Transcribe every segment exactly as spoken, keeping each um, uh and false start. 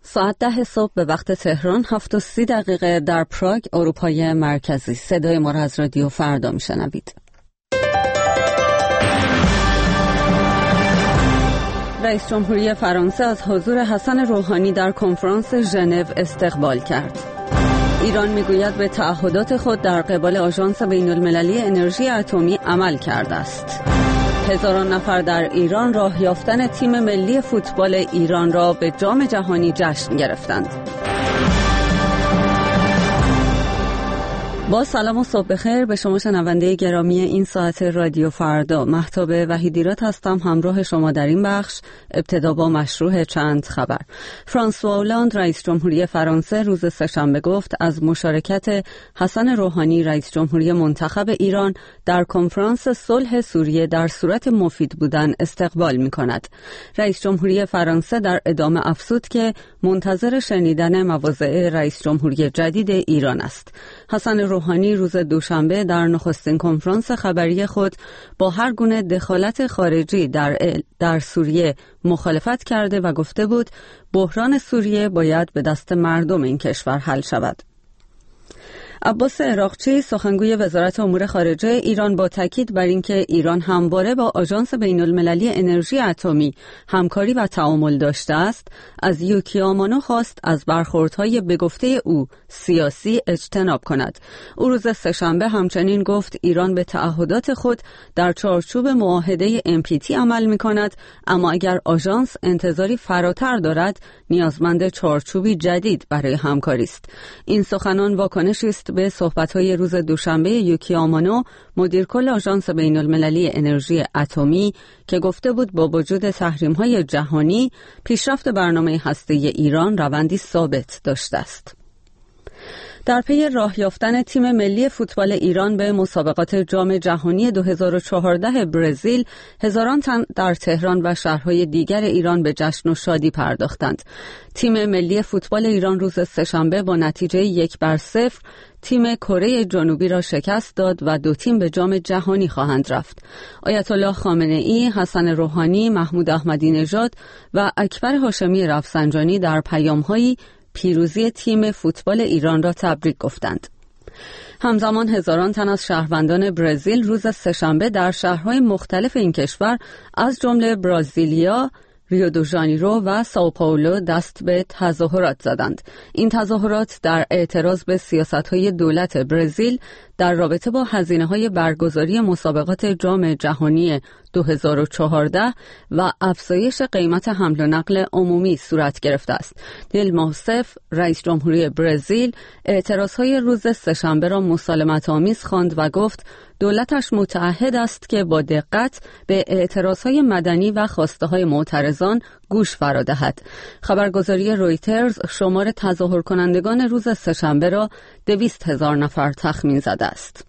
ساعت ده صبح به وقت تهران، هفت و سی دقیقه در پراگ، اروپای مرکزی. صدای ما را از رادیو فردا میشنوید. رئیس جمهوری فرانسه از حضور حسن روحانی در کنفرانس ژنو استقبال کرد. ایران میگوید به تعهدات خود در قبال آژانس بین‌المللی انرژی اتمی عمل کرده است. هزاران نفر در ایران راه یافتن تیم ملی فوتبال ایران را به جام جهانی جشن گرفتند. با سلام و صبح بخیر به شما شنونده گرامی این ساعت رادیو فردا. مهتاب وحیدیرات هستم همراه شما در این بخش. ابتدا با مشروع چند خبر. فرانسوا اولاند رئیس جمهوری فرانسه روز سه‌شنبه گفت از مشارکت حسن روحانی رئیس جمهوری منتخب ایران در کنفرانس صلح سوریه در صورت مفید بودن استقبال می‌کند. رئیس جمهوری فرانسه در ادامه افزود که منتظر شنیدن مواضع رئیس جمهوری جدید ایران است. حسن روحانی روز دوشنبه در نخستین کنفرانس خبری خود با هر گونه دخالت خارجی در در سوریه مخالفت کرده و گفته بود بحران سوریه باید به دست مردم این کشور حل شود. عباس عراقچی سخنگوی وزارت امور خارجه ایران با تاکید بر اینکه ایران همواره با آژانس بین‌المللی انرژی اتمی همکاری و تعامل داشته است، از یوکی آمانو خواست از برخوردهای به گفته او سیاسی اجتناب کند. او روز سه‌شنبه همچنین گفت ایران به تعهدات خود در چارچوب معاهده ام پی تی عمل می‌کند، اما اگر آژانس انتظاری فراتر دارد، نیازمند چارچوبی جدید برای همکاری است. این سخنان واکنشی است به صحبت‌های روز دوشنبه یوکی آمانو، مدیر کل آژانس بین‌المللی انرژی اتمی، که گفته بود با وجود تحریم‌های جهانی پیشرفت برنامه هسته‌ای ایران روندی ثابت داشته است. در پی راه یافتن تیم ملی فوتبال ایران به مسابقات جام جهانی دو هزار و چهارده برزیل، هزاران تن در تهران و شهرهای دیگر ایران به جشن و شادی پرداختند. تیم ملی فوتبال ایران روز سه‌شنبه با نتیجه یک بر صفر تیم کره جنوبی را شکست داد و دو تیم به جام جهانی خواهند رفت. آیت الله خامنه ای، حسن روحانی، محمود احمدی نژاد و اکبر هاشمی رفسنجانی در پیام‌هایی پیروزی تیم فوتبال ایران را تبریک گفتند. همزمان هزاران تن از شهروندان برزیل روز سه‌شنبه در شهرهای مختلف این کشور از جمله برازیلیا، ریو دو ژانیرو و سائو پائولو دست به تظاهرات زدند. این تظاهرات در اعتراض به سیاست‌های دولت برزیل در رابطه با هزینه‌های برگزاری مسابقات جام جهانی دو هزار و چهارده و افزایش قیمت حمل و نقل عمومی صورت گرفته است. دیلما روسف، رئیس جمهوری برزیل، اعتراضهای روز سه‌شنبه را مسالمت‌آمیز خواند و گفت دولتش متعهد است که با دقت به اعتراضهای مدنی و خواسته‌های معترضان گوش فرا دهد. خبرگزاری رویترز شمار تظاهر کنندگان روز سه‌شنبه را دویست هزار نفر تخمین زده است.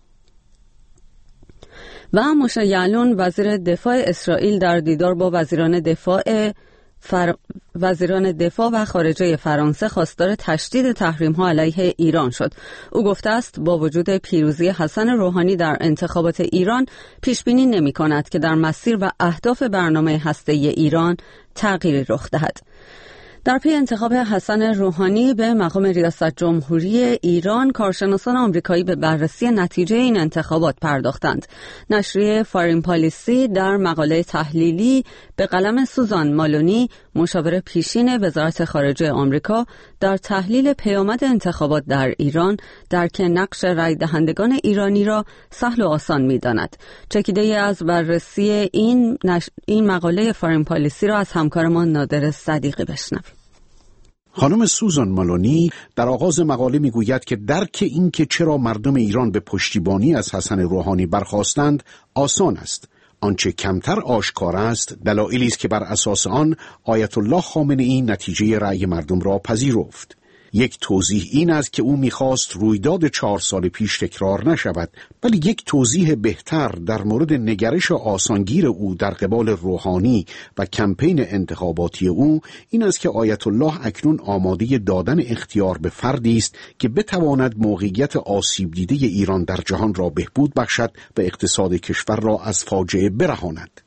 و موشه یعلون وزیر دفاع اسرائیل در دیدار با وزیران دفاع فر... وزیران دفاع و خارجه فرانسه خواستار تشدید تحریم‌ها علیه ایران شد. او گفته است با وجود پیروزی حسن روحانی در انتخابات ایران پیشبینی نمی‌کند که در مسیر و اهداف برنامه هسته‌ای ایران تغییری رخ دهد. در پی انتخاب حسن روحانی به مقام ریاست جمهوری ایران، کارشناسان آمریکایی به بررسی نتیجه این انتخابات پرداختند. نشریه فارین پالیسی در مقاله تحلیلی به قلم سوزان مالونی، مشاور پیشین وزارت خارجه آمریکا، در تحلیل پیامد انتخابات در ایران درک نقش رای دهندگان ایرانی را سهل و آسان می‌داند. چکیده از بررسی این نش... این مقاله فارین پالیسی را از همکارمان نادر صدیقی بشنویم. خانم سوزان مالونی در آغاز مقاله میگوید که درک این که چرا مردم ایران به پشتیبانی از حسن روحانی برخاستند آسان است. آنچه کمتر آشکار است دلایلی است که بر اساس آن آیت الله خامنه ای نتیجه رأی مردم را پذیرفت. یک توضیح این است که او می‌خواست رویداد چهار سال پیش تکرار نشود، ولی یک توضیح بهتر در مورد نگرش آسانگیر او در قبال روحانی و کمپین انتخاباتی او این است که آیت الله اکنون آماده دادن اختیار به فردی است که بتواند موقعیت آسیب دیده ایران در جهان را بهبود بخشد و اقتصاد کشور را از فاجعه برهاند.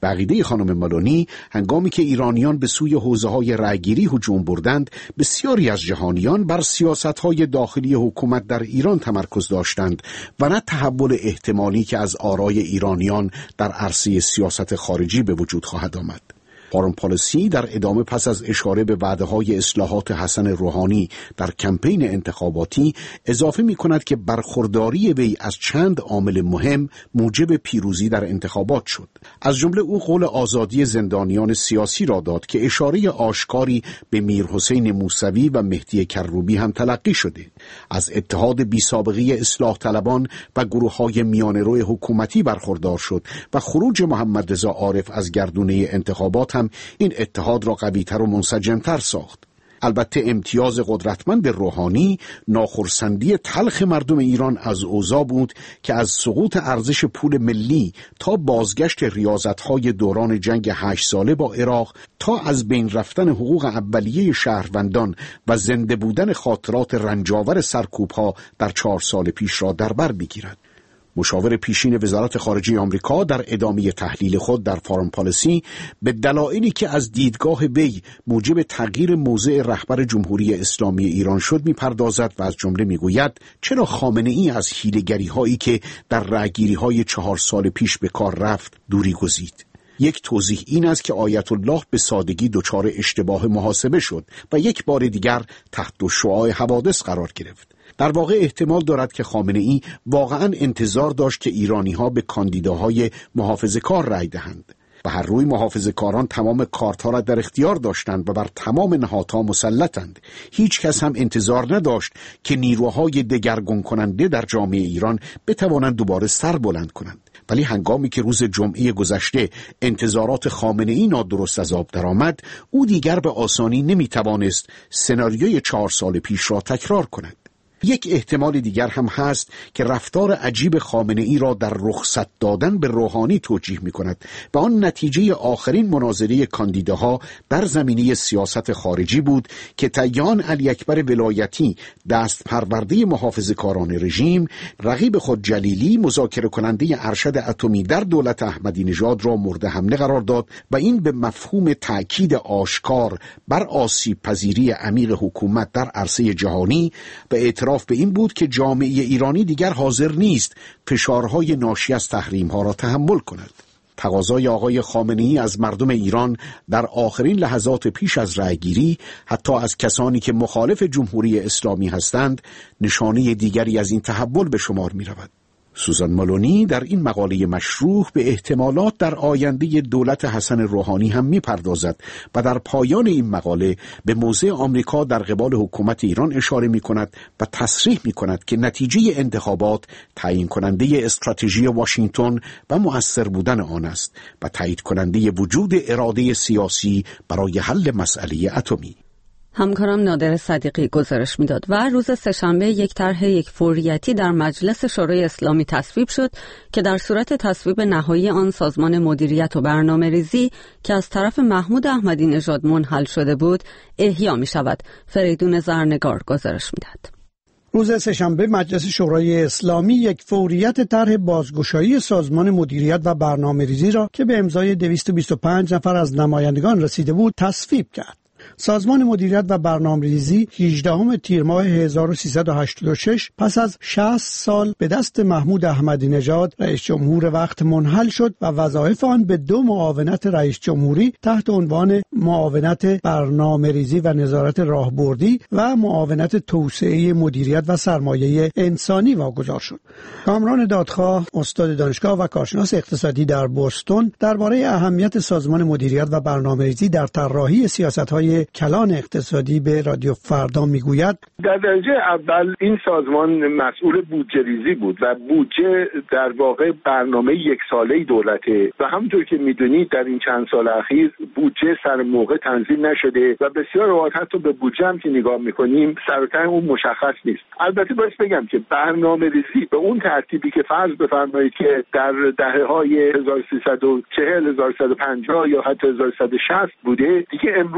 بقیده خانم مالونی، هنگامی که ایرانیان به سوی حوزه‌های رأی‌گیری هجوم بردند، بسیاری از جهانیان بر سیاست‌های داخلی حکومت در ایران تمرکز داشتند و نه تحول احتمالی که از آرای ایرانیان در عرصه سیاست خارجی به وجود خواهد آمد. فارم پالیسی در ادامه پس از اشاره به وعده‌های اصلاحات حسن روحانی در کمپین انتخاباتی اضافه می‌کند که برخورداری وی از چند عامل مهم موجب پیروزی در انتخابات شد. از جمله او قول آزادی زندانیان سیاسی را داد که اشاره آشکاری به میرحسین موسوی و مهدی کروبی هم تلقی شده. از اتحاد بی‌سابقه اصلاح طلبان و گروه‌های میانه‌رو حکومتی برخوردار شد و خروج محمد رضا عارف از گردونه انتخابات هم این اتحاد را قوی‌تر و منسجم‌تر ساخت. البته امتیاز قدرتمند روحانی ناخرسندی تلخ مردم ایران از اوضاع بود که از سقوط ارزش پول ملی تا بازگشت ریاضت‌های دوران جنگ هشت ساله با عراق تا از بین رفتن حقوق اولیه شهروندان و زنده بودن خاطرات رنجاور سرکوب‌ها در چهار سال پیش را در بر بگیرد. مشاور پیشین وزارت خارجه آمریکا در ادامه تحلیل خود در فارم پالیسی به دلایلی که از دیدگاه وی موجب تغییر موضع رهبر جمهوری اسلامی ایران شد می‌پردازد و از جمله می‌گوید چرا خامنه‌ای از حیله‌گری‌هایی که در رأی‌گیری‌های چهار سال پیش به کار رفت دوری گزید. یک توضیح این است که آیت الله به سادگی دچار اشتباه محاسبه شد و یک بار دیگر تحت شعاع حوادث قرار گرفت. در واقع احتمال دارد که خامنه‌ای واقعاً انتظار داشت که ایرانی‌ها به کاندیداهای محافظه‌کار رأی دهند. و هر روی محافظه‌کاران تمام کارت‌ها را در اختیار داشتند و بر تمام نهادها مسلطند. هیچ کس هم انتظار نداشت که نیروهای دگرگون کننده در جامعه ایران بتوانند دوباره سر بلند کنند. ولی هنگامی که روز جمعه گذشته انتظارات خامنه‌ای نادرست از آب درآمد، او دیگر به آسانی نمی‌توانست سناریوی چهار سال پیش را تکرار کند. یک احتمال دیگر هم هست که رفتار عجیب خامنه‌ای را در رخصت دادن به روحانی توجیه می‌کند و آن نتیجه آخرین مناظره کاندیداها در زمینه سیاست خارجی بود که تیان علی اکبر ولایتی دست پرورده محافظه‌کاران رژیم، رقیب خود جلیلی مذاکره کننده ارشد اتمی در دولت احمدی نژاد را مورد حمله قرار داد و این به مفهوم تأکید آشکار بر آسیب پذیری عمیق حکومت در عرصه جهانی و اعتراف به این بود که جامعه ایرانی دیگر حاضر نیست فشارهای ناشی از تحریم‌ها را تحمل کند. تقاضای آقای خامنه‌ای از مردم ایران در آخرین لحظات پیش از رأیگیری، حتی از کسانی که مخالف جمهوری اسلامی هستند، نشانه دیگری از این تحول به شمار می‌رود. سوزان مالونی در این مقاله مشروح به احتمالات در آینده دولت حسن روحانی هم می‌پردازد و در پایان این مقاله به موضع آمریکا در قبال حکومت ایران اشاره می‌کند و تصریح می‌کند که نتیجه انتخابات تعیین کننده استراتژی واشنگتن و مؤثر بودن آن است و تایید کننده وجود اراده سیاسی برای حل مسئله اتمی. همکارم نادر صدیقی گزارش میداد و روز سه‌شنبه یک طرح یک فوریتی در مجلس شورای اسلامی تصویب شد که در صورت تصویب نهایی آن سازمان مدیریت و برنامه‌ریزی که از طرف محمود احمدی نژاد منحل شده بود احیا می شود. فریدون زرنگار گزارش میداد. روز سه‌شنبه مجلس شورای اسلامی یک فوریت طرح بازگشایی سازمان مدیریت و برنامه‌ریزی را که به امضای دویست و بیست و پنج نفر از نمایندگان رسیده بود تصویب کرد. سازمان مدیریت و برنامه‌ریزی هجدهم تیر ماه هزار و سیصد و هشتاد و شش پس از شصت سال به دست محمود احمدی نژاد رئیس جمهور وقت منحل شد و وظایف آن به دو معاونت رئیس جمهوری تحت عنوان معاونت برنامه‌ریزی و نظارت راهبردی و معاونت توسعه مدیریت و سرمایه انسانی واگذار شد. کامران دادخواه، استاد دانشگاه و کارشناس اقتصادی در بوستون، درباره اهمیت سازمان مدیریت و برنامه‌ریزی در طراحی سیاست‌های کلان اقتصادی به رادیو فردا میگوید در درجه اول این سازمان مسئول بودجه ریزی بود و بودجه در واقع برنامه یک ساله دولته و همونطور که میدونید در این چند سال اخیر بودجه سر موقع تنظیم نشده و بسیار اوقات حتی به بودجه هم که نگاه میکنیم سر و ته اون مشخص نیست. البته باید بگم که برنامه ریزی به اون ترتیبی که فرض بفرمایید که در دهه‌های هزار و سیصد و چهل، هزار و سیصد و پنجاه یا حتی هزار و سیصد و شصت بوده دیگه امروز امکان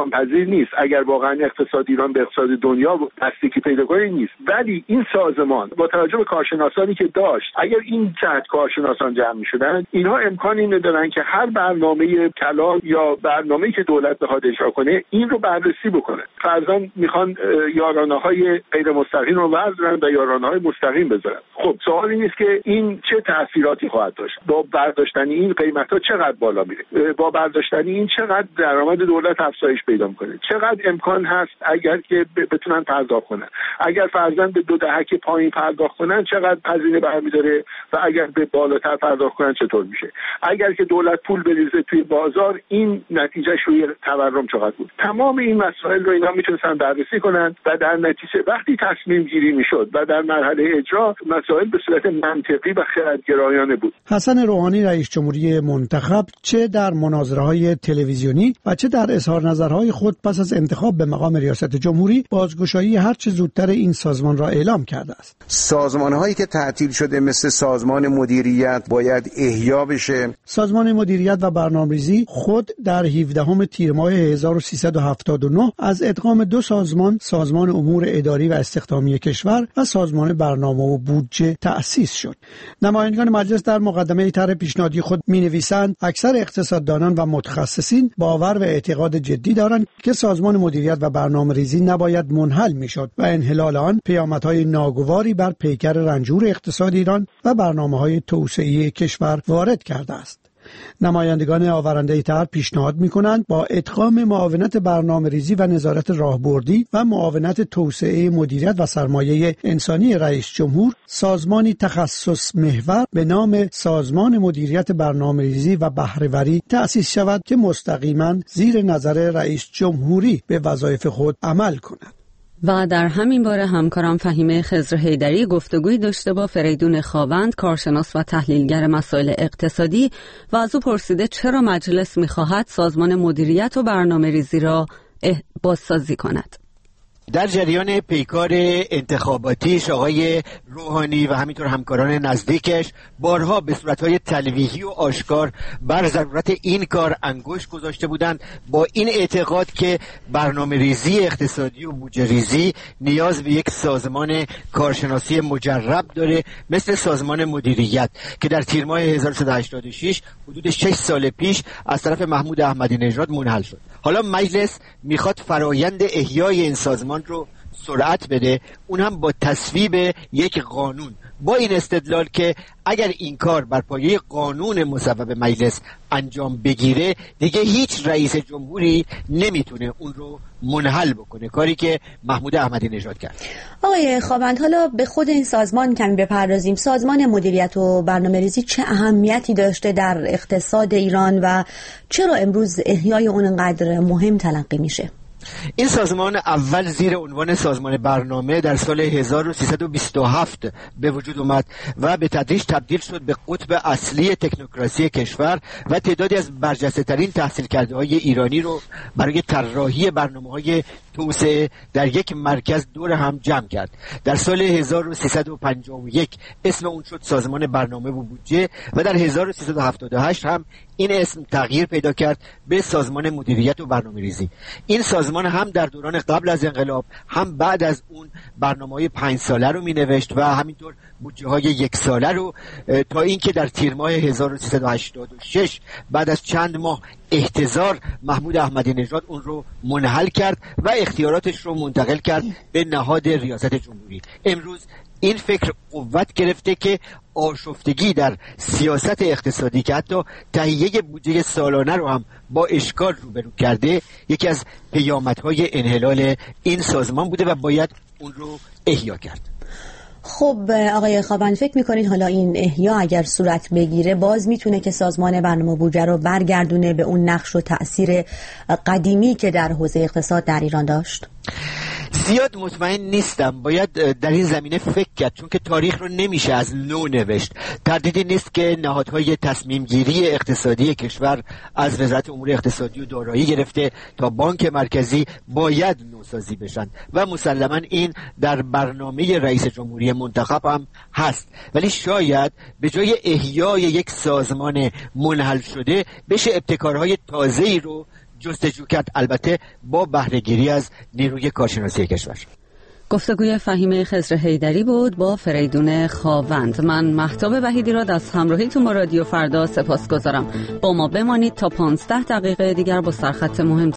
امکان پذیر نیست. اگر واقعا اقتصاد ایران به اقتصاد دنیا نزدیکی پیدا کنه نیست، ولی این سازمان با توجه به کارشناسانی که داشت، اگر این جهت کارشناسان جمع می‌شدن، اینها امکان اینو دارن که هر برنامه کلان یا برنامه‌ای که دولت بخواد اجرا کنه این رو بررسی بکنه. فرضاً میخوان یارانه‌های غیر مستقیم رو بردارن و یارانه‌های مستقیم بذارن. خب سوال این است که این چه تأثیراتی خواهد داشت؟ با برداشتن این قیمت‌ها چقدر بالا میره؟ با برداشتن این چقدر درآمد دولت افزایش پیدا می‌کنه؟ چقدر امکان هست اگر که بتونن پرداخت کنن؟ اگر فرضاً به دو دهک پایین پرداخت کنن چقدر هزینه برمی‌داره و اگر به بالاتر پرداخت کنن چطور میشه؟ اگر که دولت پول بریزه توی بازار این نتیجهش روی تورم چقدر بود؟ تمام این مسائل رو اینا میتونن بررسی کنن و در نتیجه وقتی تصمیم گیری میشد و در مرحله اجرا مسائل به صورت منطقی و خردگرایانه بود. حسن روحانی رئیس جمهوری منتخب چه در مناظره‌های تلویزیونی و چه در اظهار نظرهای خود پس از انتخاب به مقام ریاست جمهوری بازگشایی هر چه زودتر این سازمان را اعلام کرده است. سازمان‌هایی که تعطیل شده مثل سازمان مدیریت باید احیا بشه. سازمان مدیریت و برنامه‌ریزی خود در هفدهم تیر ماه هزار و سیصد و هفتاد و نه از ادغام دو سازمان، سازمان امور اداری و استخدامی کشور و سازمان برنامه و بودجه تأسیس شد. نمایندگان مجلس در مقدمه طرح پیشنهادی خود می‌نویسند اکثر اقتصاددانان و متخصصین باور و اعتقاد جدی دارند که سازمان مدیریت و برنامه‌ریزی نباید منحل می‌شد و انحلال آن پیامدهای ناگواری بر پیکر رنجور اقتصاد ایران و برنامه‌های توسعه کشور وارد کرده است. نمایندگان آورنده طرح پیشنهاد می‌کنند با ادغام معاونت برنامه‌ریزی و نظارت راهبردی و معاونت توسعه مدیریت و سرمایه انسانی رئیس جمهور سازمانی تخصص محور به نام سازمان مدیریت برنامه‌ریزی و بهره‌وری تأسیس شود که مستقیما زیر نظر رئیس جمهوری به وظایف خود عمل کند. و در همین باره همکارم فهیمه خضر حیدری گفتگوی داشته با فریدون خاوند، کارشناس و تحلیلگر مسائل اقتصادی، و از او پرسیده چرا مجلس می‌خواهد سازمان مدیریت و برنامه‌ریزی را بازسازی کند. در جریان پیکار انتخاباتیش آقای روحانی و همینطور همکاران نزدیکش بارها به صورتهای تلویحی و آشکار بر ضرورت این کار انگشت گذاشته بودند، با این اعتقاد که برنامه ریزی اقتصادی و بودجه ریزی نیاز به یک سازمان کارشناسی مجرب داره مثل سازمان مدیریت که در تیر ماه هزار و سیصد و هشتاد و شش حدود شش سال پیش از طرف محمود احمدی نژاد منحل شد. حالا مجلس میخواد فرایند احیای این سازمان رو سرعت بده، اون هم با تصویب یک قانون، با این استدلال که اگر این کار بر پایه قانون مصوب مجلس انجام بگیره دیگه هیچ رئیس جمهوری نمیتونه اون رو منحل بکنه، کاری که محمود احمدی نژاد کرد. آقای خاوند، حالا به خود این سازمان کمی بپردازیم. سازمان مدیریت و برنامه‌ریزی چه اهمیتی داشته در اقتصاد ایران و چرا امروز احیای اون انقدر مهم تلقی میشه؟ این سازمان اول زیر عنوان سازمان برنامه در سال هزار و سیصد و بیست و هفت به وجود اومد و به تدریج تبدیل شد به قطب اصلی تکنوکراسی کشور و تعدادی از برجسته ترین تحصیل کرده های ایرانی رو برای طراحی برنامه‌های توسعه در یک مرکز دور هم جمع کرد. در سال هزار و سیصد و پنجاه و یک اسم اون شد سازمان برنامه و بودجه و در هزار و سیصد و هفتاد و هشت هم این اسم تغییر پیدا کرد به سازمان مدیریت و برنامه‌ریزی. این سازمان هم در دوران قبل از انقلاب هم بعد از اون برنامه‌های پنج ساله رو می‌نوشت و همینطور بودجه‌های یک ساله رو، تا اینکه در تیر ماه هزار و سیصد و هشتاد و شش بعد از چند ماه احتضار محمود احمدی نژاد اون رو منحل کرد و اختیاراتش رو منتقل کرد به نهاد ریاست جمهوری. امروز این فکر قوت گرفته که آشفتگی در سیاست اقتصادی که حتی تهیه بودجه سالانه رو هم با اشکال روبرو کرده یکی از پیامدهای انحلال این سازمان بوده و باید اون رو احیا کرد. خب آقای خاوند، فکر میکنید حالا این احیا اگر صورت بگیره باز میتونه که سازمان برنامه بودجه رو برگردونه به اون نقش و تأثیر قدیمی که در حوزه اقتصاد در ایران داشت؟ زیاد مطمئن نیستم، باید در این زمینه فکر کرد، چون که تاریخ رو نمیشه از نو نوشت. تردیدی نیست که نهادهای تصمیم گیری اقتصادی کشور از وزارت امور اقتصادی و دارایی گرفته تا بانک مرکزی باید نوسازی بشن و مسلما این در برنامه رئیس جمهوری منتخب هم هست، ولی شاید به جای احیای یک سازمان منحل شده بشه ابتکارهای تازه‌ای رو جستجو کرد، البته با بهره‌گیری از نیروی کارشناسی کشور. گفتگوی فهیمه خضر حیدری بود با فریدون خاوند. من مهتاب وحیدیراد از همراهیتون با رادیو فردا سپاسگزارم. با ما بمانید تا پانزده دقیقه دیگر با سرخط مهم